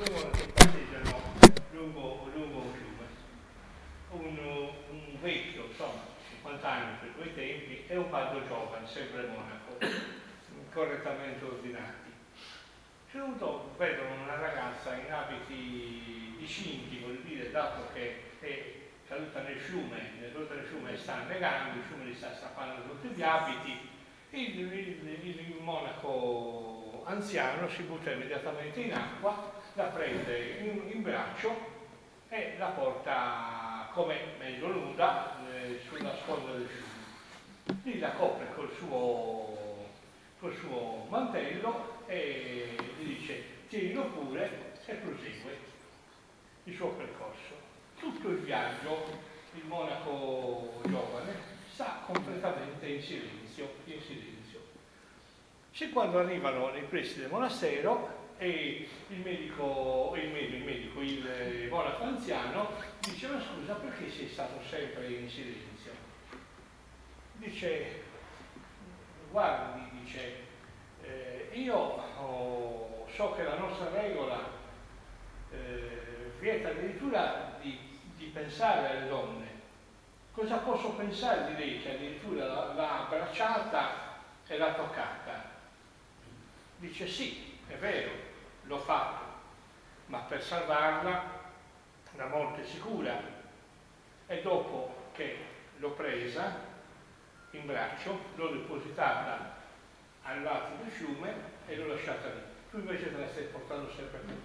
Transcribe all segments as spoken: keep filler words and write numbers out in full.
due monaci passeggiano lungo, lungo un fiume. Un, un vecchio, insomma, cinquanta anni per quei tempi, e un padre giovane, sempre monaco, correttamente ordinati. A un punto vedono una ragazza in abiti discinti, vuol dire, dato che è caduta nel fiume, nel del fiume sta annegando, il fiume gli sta strappando tutti gli abiti, il, il, il, il monaco anziano si butta immediatamente in acqua, la prende in, in braccio e la porta come meglio nuda eh, sulla sponda del fiume. Lì la copre col suo, col suo mantello e gli dice: tienilo pure, e prosegue il suo percorso. Tutto il viaggio il monaco giovane sta completamente in silenzio, in silenzio. Se quando arrivano nei pressi del monastero e il medico, il medico, il, medico, il monaco anziano dice: ma scusa, perché sei stato sempre in silenzio? Dice: guardi, dice, eh, io oh, so che la nostra regola eh, vieta addirittura di, di pensare alle donne. Cosa posso pensare di lei che addirittura l'ha abbracciata e l'ha toccata? Dice: sì, è vero, l'ho fatto, ma per salvarla la morte è sicura. E dopo che l'ho presa in braccio, l'ho depositata al lato del fiume e l'ho lasciata lì. Tu invece te la stai portando sempre con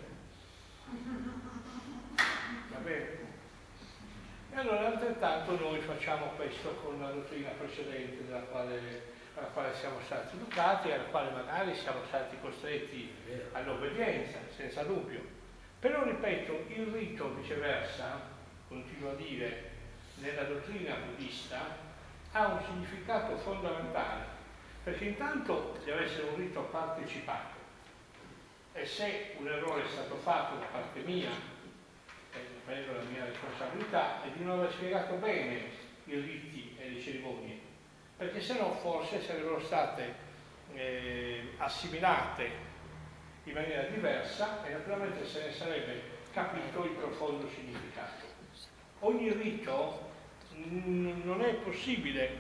te. Va bene? E allora altrettanto noi facciamo questo con la dottrina precedente della quale, alla quale siamo stati educati e alla quale magari siamo stati costretti all'obbedienza, senza dubbio. Però ripeto, il rito viceversa, continuo a dire, nella dottrina buddista ha un significato fondamentale, perché intanto deve essere un rito partecipato, e se un errore è stato fatto da parte mia, e prendo la mia responsabilità, è di non aver spiegato bene i riti e le cerimonie, perché se no forse sarebbero state eh, assimilate in maniera diversa e naturalmente se ne sarebbe capito il profondo significato. Ogni rito n- non è possibile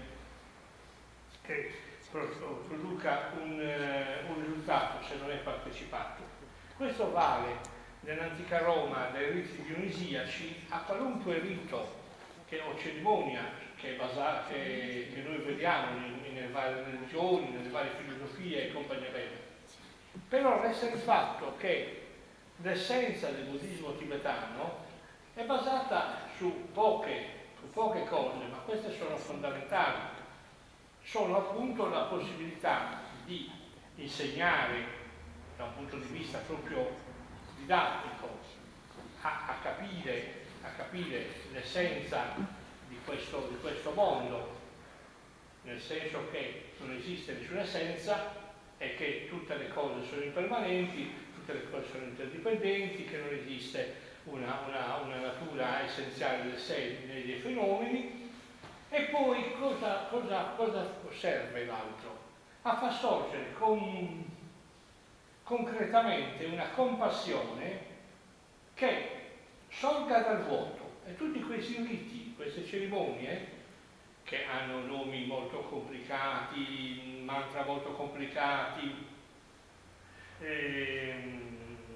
che produca un, eh, un risultato se non è partecipato. Questo vale nell'antica Roma dai riti dionisiaci a qualunque rito che, o cerimonia che, è basata, che, che noi vediamo in, nelle varie religioni, nelle varie filosofie e compagnia bella. Però resta il fatto che l'essenza del buddismo tibetano è basata su poche, su poche cose, ma queste sono fondamentali. Sono appunto la possibilità di insegnare da un punto di vista proprio didattico a, a, capire, a capire l'essenza di questo, di questo mondo, nel senso che non esiste nessuna essenza e che tutte le cose sono impermanenti, tutte le cose sono interdipendenti, che non esiste una, una, una natura essenziale del sé né dei fenomeni. E poi cosa, cosa, cosa serve l'altro? A far sorgere con, concretamente una compassione che sorga dal vuoto. E tutti questi riti, queste cerimonie, che hanno nomi molto complicati, mantra molto complicati, ehm,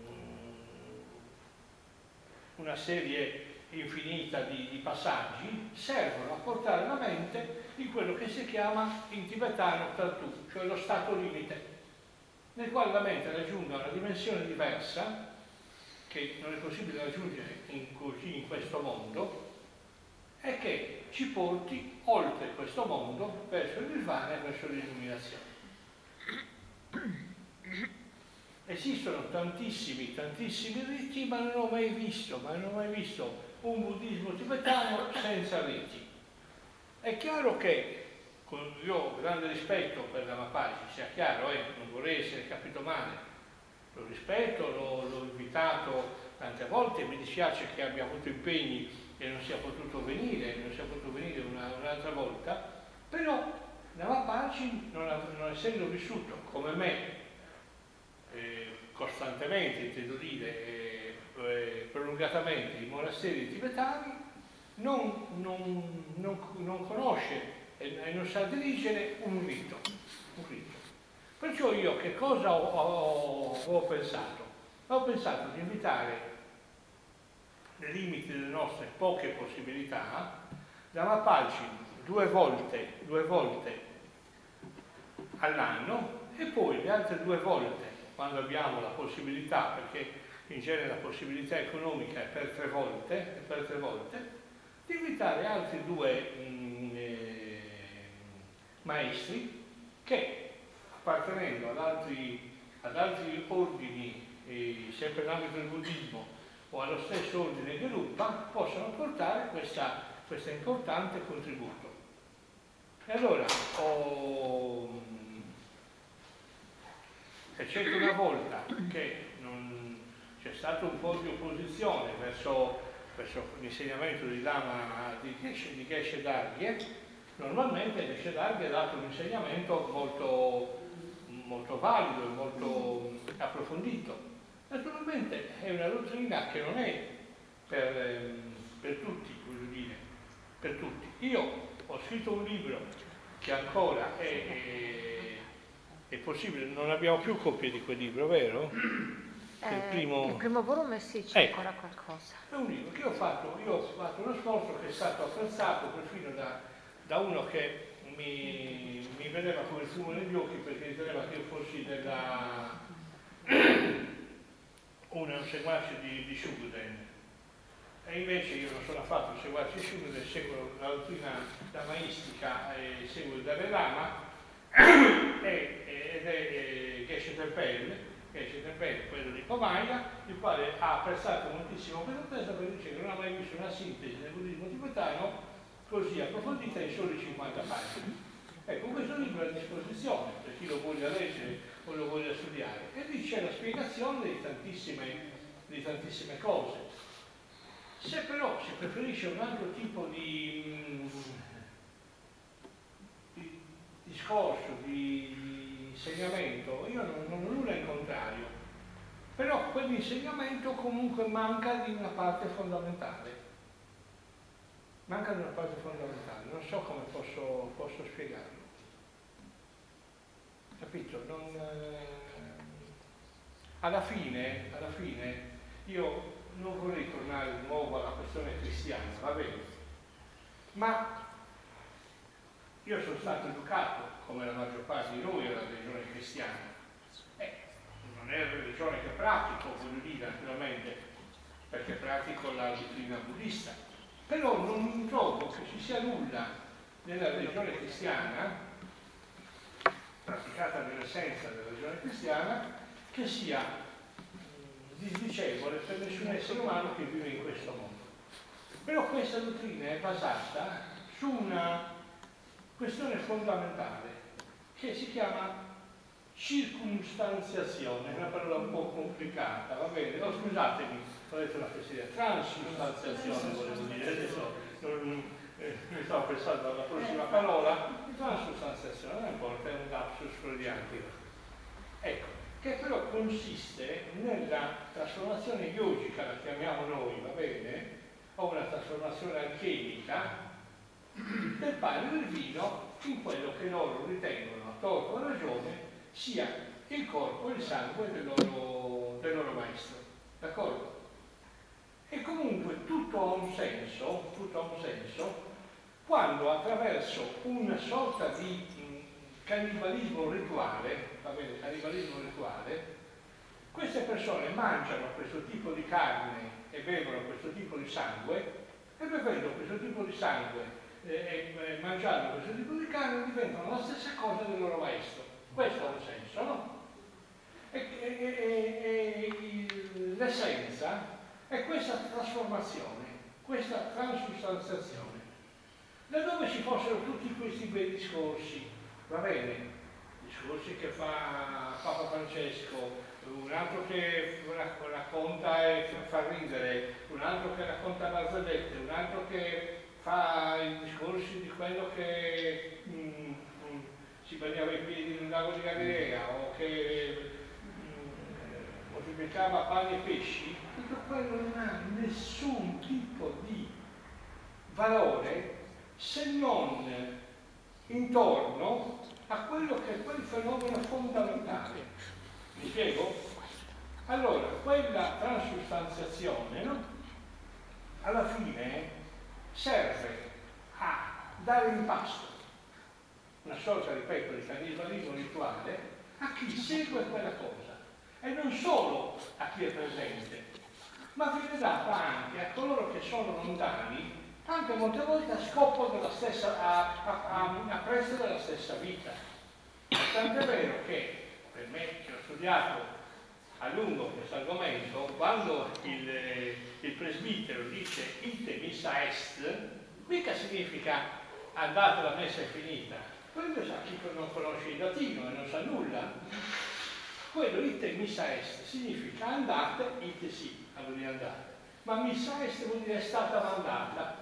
una serie infinita di, di passaggi, servono a portare la mente in quello che si chiama in tibetano Tartu, cioè lo stato limite, nel quale la mente raggiunga una dimensione diversa che non è possibile raggiungere in, così in questo mondo, e che ci porti oltre questo mondo verso il nirvana e verso l'illuminazione. Esistono tantissimi, tantissimi riti, ma non ho mai visto, ma non ho mai visto un buddismo tibetano senza riti. È chiaro che, con io ho grande rispetto per Lama Paci, sia chiaro, eh, non vorrei essere capito male, lo rispetto, l'ho, l'ho invitato tante volte, mi dispiace che abbia avuto impegni e non sia potuto venire, non sia potuto venire una, un'altra volta, però Lama Paci, non, non essendo vissuto come me, Eh, costantemente, intendo dire, eh, eh, prolungatamente i monasteri tibetani, non, non, non, non conosce e, e non sa dirigere un rito, un rito. Perciò io che cosa ho, ho, ho pensato? Ho pensato di invitare, nei limiti delle nostre poche possibilità, Dhammapaji due volte, due volte all'anno e poi le altre due volte, quando abbiamo la possibilità, perché in genere la possibilità economica è per tre volte, è per tre volte, di invitare altri due mh, eh, maestri che, appartenendo ad altri, ad altri ordini, eh, sempre nell'ambito del buddismo o allo stesso ordine che Gelugpa, possano portare questa, questo importante contributo. E allora ho, eccetto una volta che non, c'è stato un po' di opposizione verso, verso l'insegnamento di Lama di Geshe, di Geshe Dargye, normalmente Geshe Dargye ha dato un insegnamento molto, molto valido e molto approfondito. Naturalmente è una dottrina che non è per, per tutti, voglio dire, per tutti. Io ho scritto un libro che ancora è, è, è possibile, non abbiamo più copie di quel libro, vero? Eh, il, primo... il primo volume sì, c'è ecco, ancora qualcosa. È un libro che io ho fatto, io ho fatto uno sforzo che è stato apprezzato perfino da, da uno che mi, mi vedeva come il fumo negli occhi perché riteneva che io fossi della un seguace di, di Shugden. E invece io non sono affatto un seguace di Shugden, seguo la dottrina damaistica e seguo il Dalai Lama e, ed è Geshe Tengpen, Geshe Tengpen, quello di Komaya, il quale ha apprezzato moltissimo questa testa perché dice che non ha mai visto una sintesi del buddismo tibetano così approfondita in soli cinquanta pagine. Ecco, questo libro è a disposizione per chi lo voglia leggere o lo voglia studiare e lì c'è la spiegazione di tantissime, di tantissime cose. Se però si preferisce un altro tipo di, di discorso, di, di insegnamento, io non, non ho nulla in contrario, però quell'insegnamento comunque manca di una parte fondamentale. Manca di una parte fondamentale, non so come posso, posso spiegarlo. Capito? Non, eh, alla fine, alla fine, io non vorrei tornare di nuovo alla questione cristiana, va bene? Ma io sono stato educato, come la maggior parte di noi, alla religione cristiana. Eh, non è la religione che pratico, voglio dire, naturalmente, perché pratico la dottrina buddista. Però non trovo che ci sia nulla nella religione cristiana, praticata nell'essenza della religione cristiana, che sia disdicevole per nessun essere umano che vive in questo mondo. Però questa dottrina è basata su una questione fondamentale che si chiama circumstanziazione, è una parola un po' complicata, va bene? Oh, scusatemi, ho detto una fesseria, transustanziazione volevo dire, adesso non, eh, mi stavo pensando alla prossima parola, transustanziazione, non importa, è un lapsus freudiano. Ecco, che però consiste nella trasformazione yogica, la chiamiamo noi, va bene? O una trasformazione alchemica del pane e del vino in quello che loro ritengono, a torto o a ragione, sia il corpo e il sangue del loro, del loro maestro, d'accordo? E comunque tutto ha un senso, tutto ha un senso quando attraverso una sorta di mh, cannibalismo rituale, va bene, cannibalismo rituale, queste persone mangiano questo tipo di carne e bevono questo tipo di sangue e bevendo questo tipo di sangue e eh, mangiando questo tipo di carne diventano la stessa cosa del loro maestro. Questo ha un senso, no? E, e, e, e l'essenza è questa trasformazione, questa transustanziazione. Laddove ci fossero tutti questi bei discorsi, va bene, discorsi che fa Papa Francesco, un altro che racconta e fa ridere, un altro che racconta barzellette, un altro che fa i discorsi di quello che mh, mh, si bagnava i piedi nel lago di Galilea o che mh, moltiplicava pane e pesci, tutto quello non ha nessun tipo di valore se non intorno a quello che è quel fenomeno fondamentale. Mi spiego? Allora, quella transustanziazione, no? Alla fine serve a dare in pasto una sorta, ripeto, di cannibalismo rituale a chi segue quella cosa, e non solo a chi è presente, ma viene data anche a coloro che sono lontani, anche molte volte a scopo della stessa, a, a, a, a prezzo della stessa vita. Tant'è vero che, per me che ho studiato a lungo questo argomento, quando il, il presbitero dice ite missa est, mica significa andate, la messa è finita. Quello sa chi non conosce il latino e non sa nulla. Quello ite missa est significa andate, ite sì, vuol dire andate. Ma missa est vuol dire è stata mandata.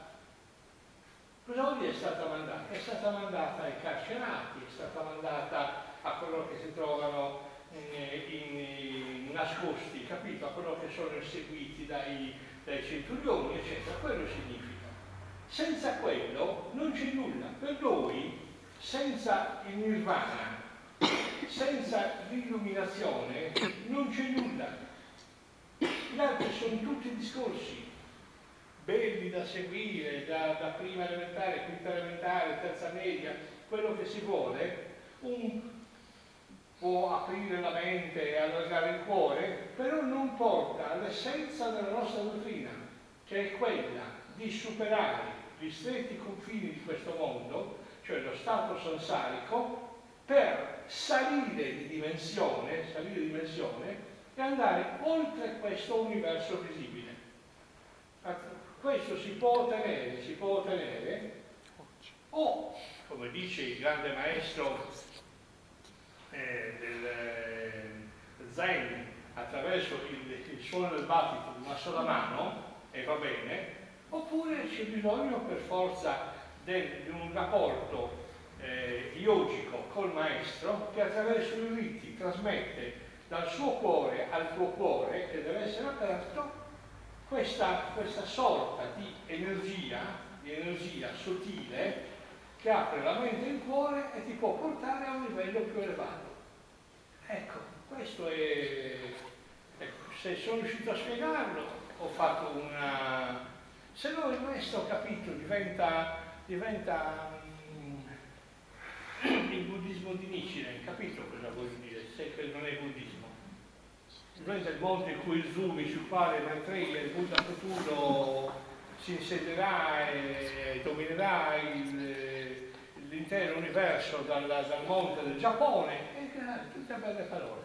Cosa vuol dire è stata mandata? È stata mandata ai carcerati, è stata mandata a coloro che si trovano in, in, in nascosti, capito? A coloro che sono inseguiti dai, dai centurioni, eccetera. Quello significa. Senza quello non c'è nulla. Per noi, senza il nirvana, senza l'illuminazione, non c'è nulla. Gli altri sono tutti discorsi belli da seguire, da, da prima elementare, quinta elementare, terza media, quello che si vuole. Un può aprire la mente e allargare il cuore, però non porta all'essenza della nostra dottrina, che è quella di superare gli stretti confini di questo mondo, cioè lo stato sansarico, per salire di dimensione, salire di dimensione e andare oltre questo universo visibile. Questo si può ottenere, si può ottenere o, come dice il grande maestro eh, del eh, Zen, attraverso il, il suono del battito di una sola mano, e va bene, oppure c'è bisogno per forza del, di un rapporto eh, yogico col maestro che attraverso i riti trasmette dal suo cuore al tuo cuore, che deve essere aperto, questa, questa sorta di energia, di energia sottile che apre la mente e il cuore e ti può portare a un livello più elevato. Ecco, questo è... Ecco, se sono riuscito a spiegarlo, ho fatto una... Se no il resto, capito, diventa... diventa um, il buddismo di Nichiren, capito cosa voglio dire? Se che non è buddismo. Diventa il mondo in cui zoomi, sul quale Maitreya, il Buddha futuro, si insedierà e dominerà il, l'intero universo dal, dal monte del Giappone, e tutte belle parole.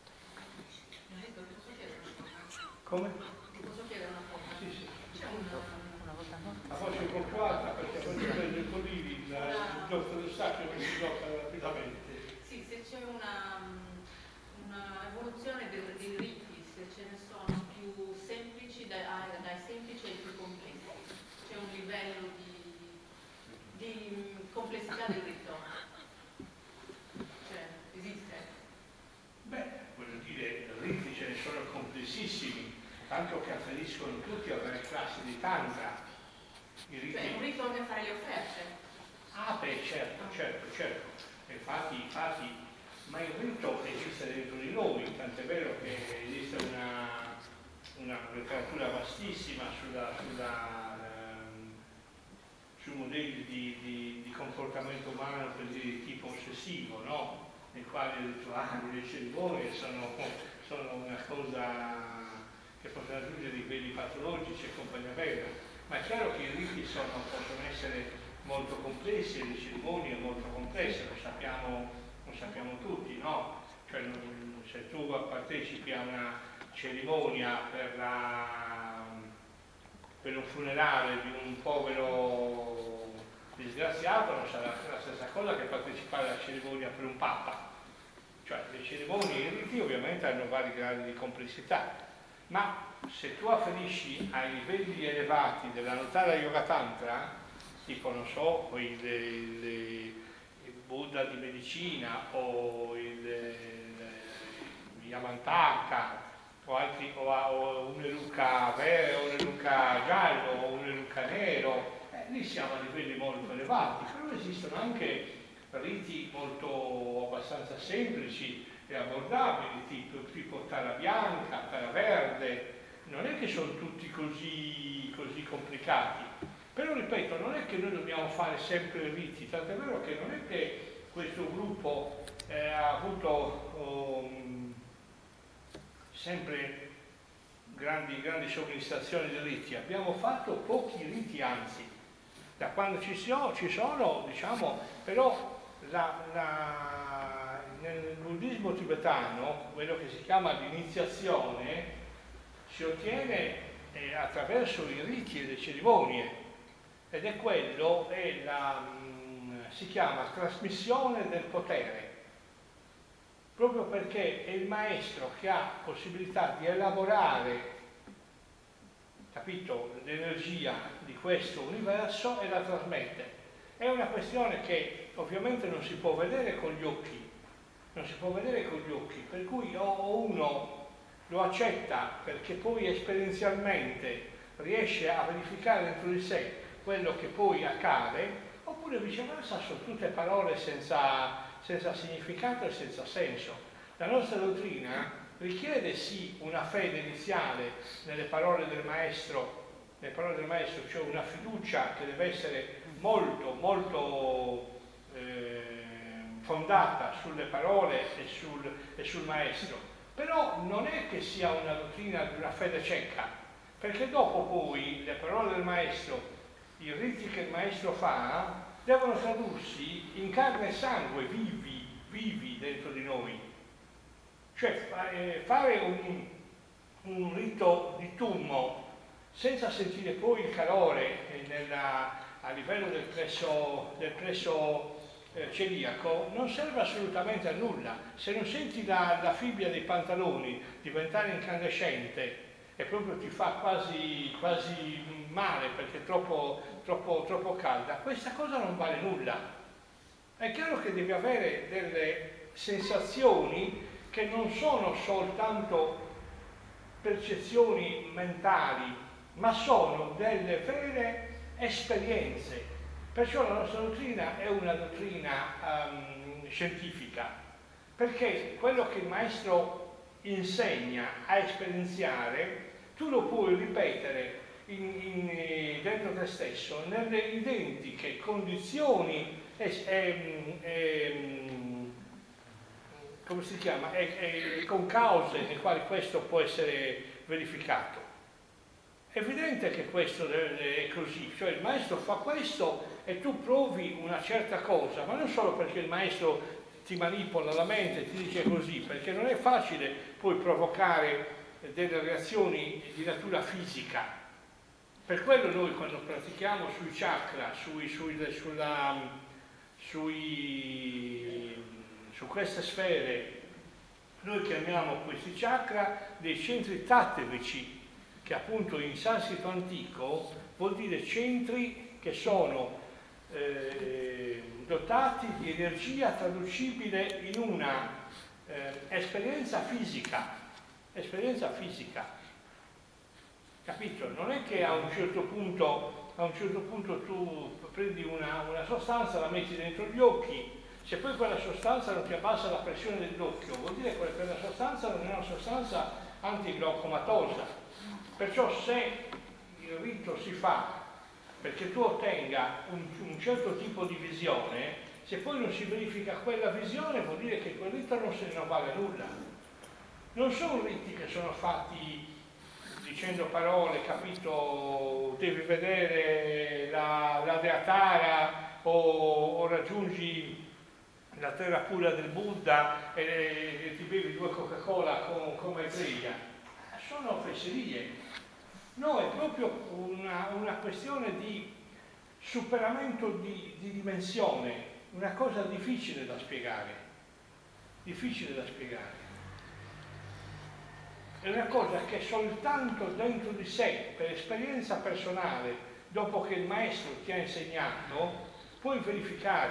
Come? Posso chiedere una cosa? Sì, sì. C'è una... La faccio un po' più alta perché poi prendo i colini, il gioco del sacro che si gioca rapidamente. Sì, se c'è una, una evoluzione dei, dei riti, se ce ne sono più semplici, dai, dai semplici ai più complessi. C'è un livello di, di complessità del rito. Cioè, esiste? Beh, voglio dire, riti ce ne sono complessissimi, tanto che afferiscono tutti a varie classi di tantra. I riti... Cioè, un rito che fare le offerte. Ah, beh, certo, certo, certo. Infatti, infatti, ma il rito esiste dentro di noi, tant'è vero che esiste una, una letteratura vastissima sulla, sulla, ehm, su modelli di, di, di comportamento umano, per dire, di tipo ossessivo, no? Nei quali i rituali, le cerimonie sono, sono una cosa che possono raggiungere livelli patologici e compagnia bella. Ma è chiaro che i riti sono, possono essere molto complessi e le cerimonie molto complesse, lo sappiamo, lo sappiamo tutti, no? Cioè, se tu partecipi a una cerimonia per, la, per un funerale di un povero disgraziato non sarà la stessa cosa che partecipare alla cerimonia per un papa. Cioè, le cerimonie e i riti ovviamente hanno vari gradi di complessità, ma se tu afferisci ai livelli elevati della Nuttara Yoga Tantra, tipo, non so, il, il, il Buddha di medicina o il, il Yamantaka o, altri, o, o un'eruca verde, o un'eruca giallo, o un'eruca nero, eh, lì siamo a livelli molto elevati, però esistono anche riti molto abbastanza semplici e abbordabili, tipo, tipo tara bianca, tara verde, non è che sono tutti così, così complicati, però ripeto, non è che noi dobbiamo fare sempre riti, tant'è vero che non è che questo gruppo eh, ha avuto um, sempre grandi, grandi somministrazioni di riti, abbiamo fatto pochi riti, anzi, da quando ci, so, ci sono, diciamo, però la, la, nel buddismo tibetano, quello che si chiama l'iniziazione, si ottiene eh, attraverso i riti e le cerimonie, ed è quello, è la, mh, si chiama trasmissione del potere, proprio perché è il maestro che ha possibilità di elaborare, capito, l'energia di questo universo e la trasmette. È una questione che ovviamente non si può vedere con gli occhi, non si può vedere con gli occhi, per cui o uno lo accetta perché poi esperienzialmente riesce a verificare dentro di sé quello che poi accade, oppure viceversa sono tutte parole senza, senza significato e senza senso. La nostra dottrina richiede sì una fede iniziale nelle parole del maestro, nelle parole del maestro, cioè una fiducia che deve essere molto, molto eh, fondata sulle parole e sul, e sul maestro, però non è che sia una dottrina di una fede cieca, perché dopo poi le parole del maestro, i riti che il maestro fa, devono tradursi in carne e sangue, vivi, vivi dentro di noi. Cioè fare un, un rito di tummo senza sentire poi il calore nella, a livello del plesso, del plesso eh, celiaco non serve assolutamente a nulla. Se non senti la, la fibbia dei pantaloni diventare incandescente e proprio ti fa quasi, quasi male perché è troppo, troppo, troppo calda, questa cosa non vale nulla. È chiaro che devi avere delle sensazioni che non sono soltanto percezioni mentali, ma sono delle vere esperienze. Perciò la nostra dottrina è una dottrina um, scientifica, perché quello che il maestro insegna a esperienziare, tu lo puoi ripetere in, in, dentro te stesso, nelle identiche condizioni e, e, e, come si chiama, e, e con cause nelle quali questo può essere verificato. È evidente che questo è così, cioè il maestro fa questo e tu provi una certa cosa, ma non solo perché il maestro ti manipola la mente e ti dice così, perché non è facile poi provocare delle reazioni di natura fisica. Per quello noi quando pratichiamo sui chakra, sui, sui, sulla, sui, su queste sfere, noi chiamiamo questi chakra dei centri tattici, che appunto in sanscrito antico vuol dire centri che sono eh, dotati di energia traducibile in una eh, esperienza fisica, esperienza fisica, capito? Non è che a un certo punto, a un certo punto tu prendi una, una sostanza, la metti dentro gli occhi, se poi quella sostanza non ti abbassa la pressione dell'occhio, vuol dire che quella sostanza non è una sostanza antiglaucomatosa. Perciò se il rito si fa perché tu ottenga un, un certo tipo di visione, se poi non si verifica quella visione vuol dire che quel rito non se ne vale nulla. Non sono riti che sono fatti dicendo parole, capito, devi vedere la, la Dea Tara o, o raggiungi la terra pura del Buddha e, e ti bevi due Coca-Cola con, con Maitreya. Sono fesserie. No, è proprio una, una questione di superamento di, di dimensione, una cosa difficile da spiegare, difficile da spiegare. È una cosa che soltanto dentro di sé, per esperienza personale, dopo che il maestro ti ha insegnato, puoi verificare.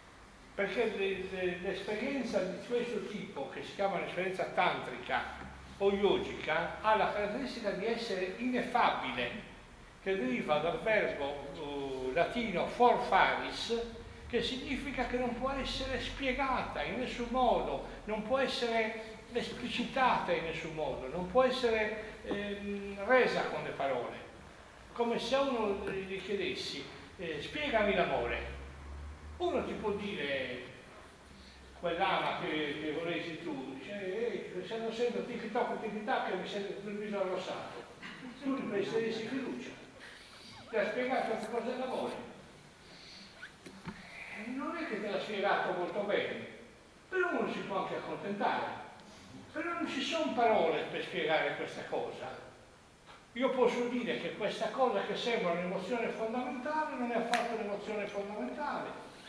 Perché l'esperienza di questo tipo, che si chiama l'esperienza tantrica, o yogica ha la caratteristica di essere ineffabile, che deriva dal verbo uh, latino for faris, che significa che non può essere spiegata in nessun modo, non può essere esplicitata in nessun modo, non può essere ehm, resa con le parole. Come se a uno gli chiedessi, eh, spiegami l'amore. Uno ti può dire, quell'ama che, che vorresti tu, dice, eh, essendo sempre tic-toc, tic-tac, mi sento il viso arrossato. Tu gli presteresti fiducia. Ti ha spiegato che cos'è l'amore. Non è che te l'ha spiegato molto bene, però uno si può anche accontentare. Però non ci sono parole per spiegare questa cosa. Io posso dire che questa cosa che sembra un'emozione fondamentale non è affatto un'emozione fondamentale,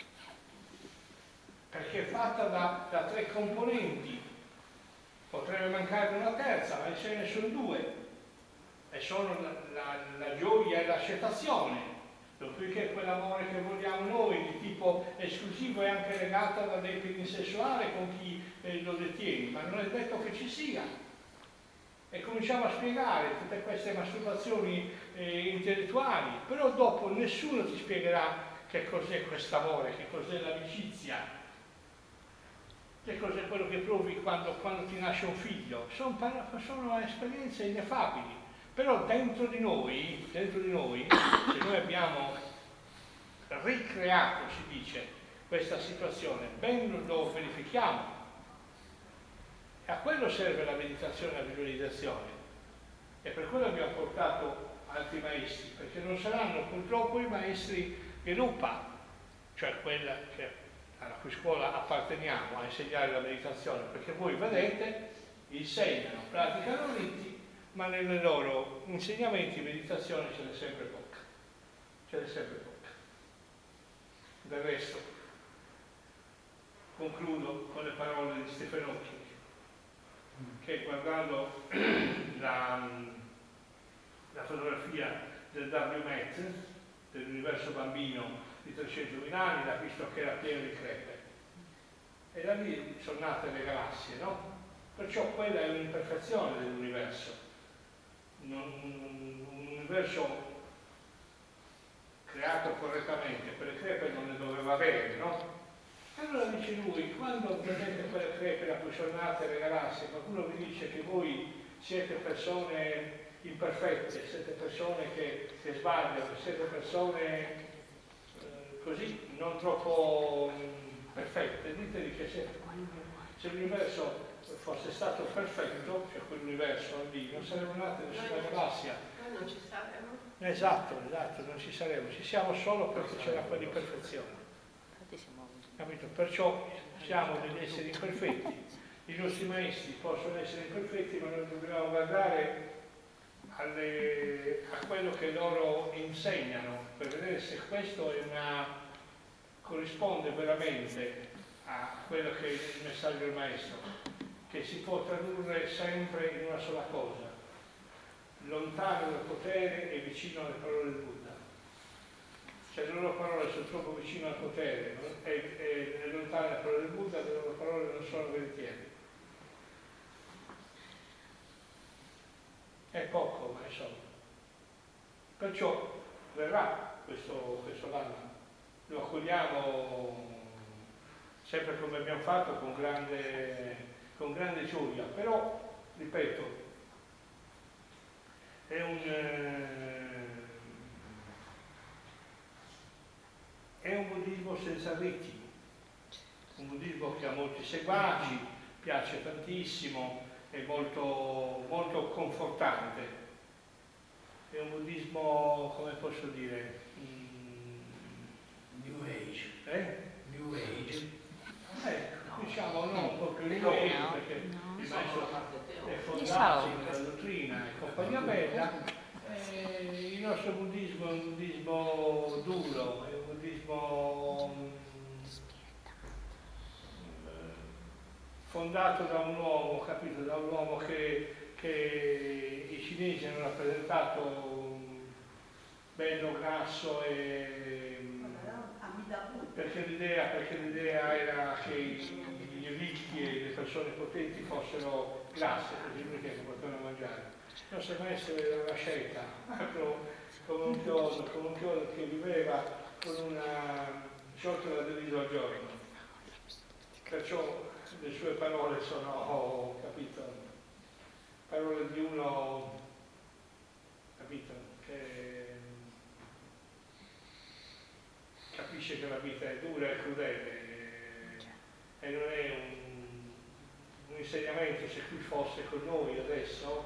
perché è fatta da, da tre componenti. Potrebbe mancare una terza, ma ce ne sono due, e sono la, la, la gioia e l'accettazione. Dopodiché quell'amore che vogliamo noi di tipo esclusivo è anche legato alla dating sessuale con chi eh, lo detiene, ma non è detto che ci sia. E cominciamo a spiegare tutte queste masturbazioni eh, intellettuali, però dopo nessuno ti spiegherà che cos'è quest'amore, che cos'è l'amicizia, che cos'è quello che provi quando, quando ti nasce un figlio. Sono, sono esperienze ineffabili. Però dentro di noi, dentro di noi, se noi abbiamo ricreato, si dice, questa situazione, ben lo verifichiamo. E a quello serve la meditazione e la visualizzazione. E per quello abbiamo portato altri maestri, perché non saranno purtroppo i maestri Gelupa, cioè quella che, alla cui scuola apparteniamo a insegnare la meditazione, perché voi vedete, insegnano, praticano riti, ma nei loro insegnamenti di meditazione ce n'è sempre poca, ce n'è sempre poca. Del resto, concludo con le parole di Stephen Hawking, che guardando la, la fotografia del W M E T, dell'universo bambino di trecentomila anni, l'ha visto che era pieno di crepe. E da lì sono nate le galassie, no? Perciò quella è un'imperfezione dell'universo. Un, un universo creato correttamente, quelle crepe non ne doveva avere, no? Allora dice lui, quando vedete quelle crepe a cui sono nate le galassie, qualcuno vi dice che voi siete persone imperfette, siete persone che, che sbagliano, siete persone eh, così non troppo mh, perfette, ditegli che se, se l'universo fosse stato perfetto, cioè quell'universo lì, non sarebbe nata nessuna galassia. Noi non ci saremmo. Esatto, esatto, non ci saremmo, ci siamo solo perché c'era quell'imperfezione. Capito? Perciò siamo degli esseri imperfetti. I nostri maestri possono essere imperfetti, ma noi dobbiamo guardare alle, a quello che loro insegnano per vedere se questo è una, corrisponde veramente a quello che è il messaggio del maestro, che si può tradurre sempre in una sola cosa: lontano dal potere e vicino alle parole del Buddha. Cioè le loro parole sono troppo vicine al potere e, e, e lontane dalle parole del Buddha, le loro parole non sono veritiere. È poco, ma insomma. Perciò verrà questo, questo Dhamma, lo accogliamo sempre come abbiamo fatto, con grande, con grande gioia, però, ripeto, è un, eh, è un buddismo senza riti, un buddismo che ha molti seguaci, piace tantissimo, è molto, molto confortante. È un buddismo, come posso dire, mm, New Age. Eh? New Age. Eh, diciamo non proprio New Age, no, perché no. il maestro è fondato nella dottrina e compagnia bella. Eh, il nostro buddismo è un buddismo duro, è un buddismo mm, fondato da un uomo, capito, da un uomo che, che i cinesi hanno rappresentato bello, grasso e perché l'idea, perché l'idea era che i ricchi e le persone persone potenti fossero grasse, così l'unica che potevano mangiare. Non sembra essere una scelta, come un chiodo, come un chiodo che viveva con una ciotola di riso al giorno. Perciò le sue parole sono, oh, capito, parole di uno, capito, che capisce che la vita è dura e crudele e non è un, un insegnamento. Se qui fosse con noi adesso,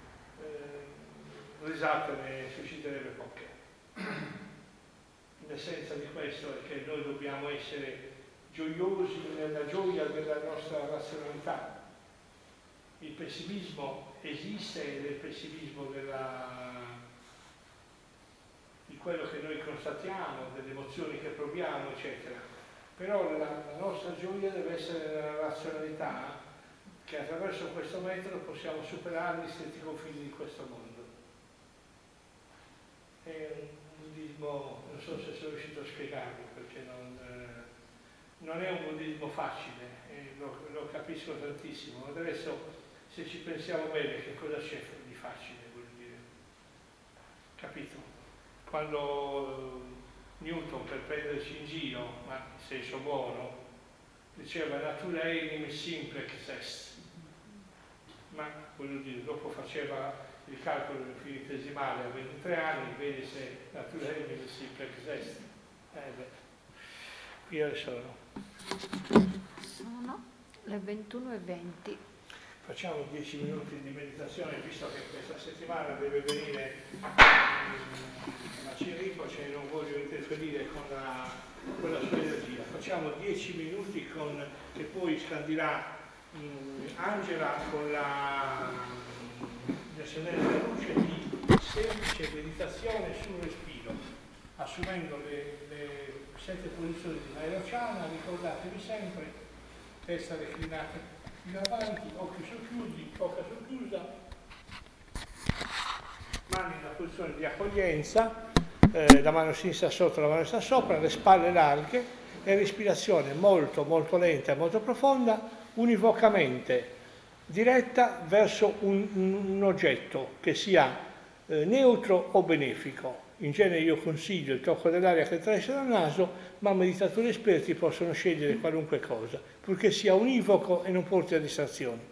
eh, risate ne susciterebbe poche. L'essenza di questo è che noi dobbiamo essere gioiosi nella gioia della nostra razionalità. Il pessimismo esiste ed è il pessimismo della, di quello che noi constatiamo, delle emozioni che proviamo, eccetera. Però la, la nostra gioia deve essere nella razionalità, che attraverso questo metodo possiamo superare gli stretti confini di questo mondo. È un buddismo, non so se sono riuscito a spiegarlo, perché non, eh, non è un buddismo facile, eh, lo, lo capisco tantissimo, ma adesso se ci pensiamo bene che cosa c'è di facile, vuol dire. Capito? Quando Newton, per prenderci in giro, ma in senso buono, diceva natura enim simplex est, ma voglio dire, dopo faceva il calcolo infinitesimale a ventitré anni, vedi se natura enim simplex est. Eh beh, qui ore sono? Sono le ventuno e venti. Facciamo dieci minuti di meditazione, visto che questa settimana deve venire a Cirico, cioè non voglio interferire con la, con la sua energia. Facciamo dieci minuti con, che poi scandirà mh, Angela con la accendere della luce, di semplice meditazione sul respiro, assumendo le, le sette posizioni di Vairocana. Ricordatevi sempre, testa reclinata davanti, occhi socchiusi, bocca socchiusa, mani in una posizione di accoglienza, eh, la mano sinistra sotto, la mano destra sopra, le spalle larghe e respirazione molto molto lenta e molto profonda, univocamente diretta verso un, un oggetto che sia eh, neutro o benefico. In genere io consiglio il tocco dell'aria che attraversa dal naso, ma meditatori esperti possono scegliere qualunque cosa, purché sia univoco e non porti a distrazioni.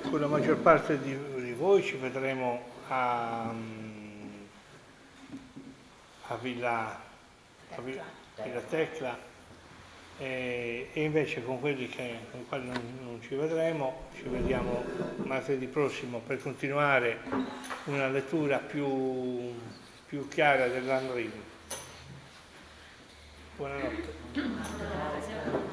con la maggior parte di, di voi ci vedremo a, a Villa, a Villa, Villa Tecla, e, e invece con quelli che, con i quali non, non ci vedremo, ci vediamo martedì prossimo per continuare una lettura più, più chiara dell'Unreal. Buonanotte.